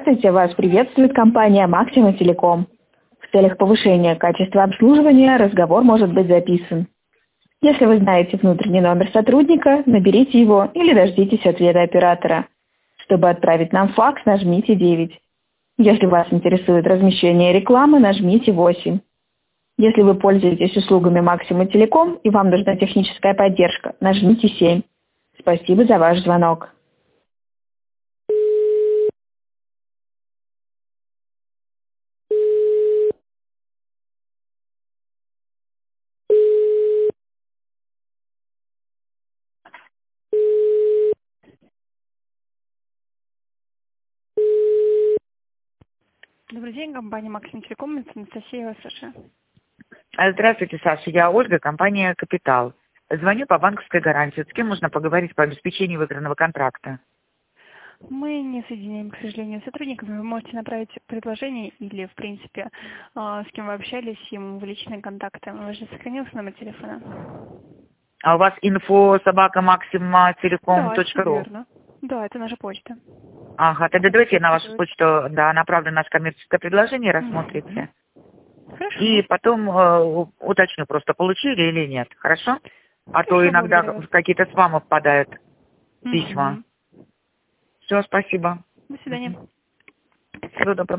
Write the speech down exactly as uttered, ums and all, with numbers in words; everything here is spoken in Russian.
Здравствуйте, вас приветствует компания Максима Телеком. В целях повышения качества обслуживания разговор может быть записан. Если вы знаете внутренний номер сотрудника, наберите его или дождитесь ответа оператора. Чтобы отправить нам факс, нажмите девять. Если вас интересует размещение рекламы, нажмите восемь. Если вы пользуетесь услугами Максима Телеком и вам нужна техническая поддержка, нажмите семь. Спасибо за ваш звонок. Добрый день, компания Максим Телеком, это Анастасия, Саша. Здравствуйте, Саша. Я Ольга, компания «Капитал». Звоню по банковской гарантии. С кем можно поговорить по обеспечению выигранного контракта? Мы не соединяем, к сожалению, с сотрудниками. Вы можете направить предложение или, в принципе, с кем вы общались, ему в личные контакты. У вас же сохранился номер телефона? А у вас инфо собака максима телеком точка ру? Да, верно. Да, это наша почта. Ага, тогда давайте я на вашу почту да, направлю наше коммерческое предложение, рассмотрите. Хорошо. И потом э, уточню, просто получили или нет. Хорошо? А Хорошо, то иногда благодарю вас. какие-то спамы попадают письма. Мгм. Все, спасибо. До свидания. Всего доброго.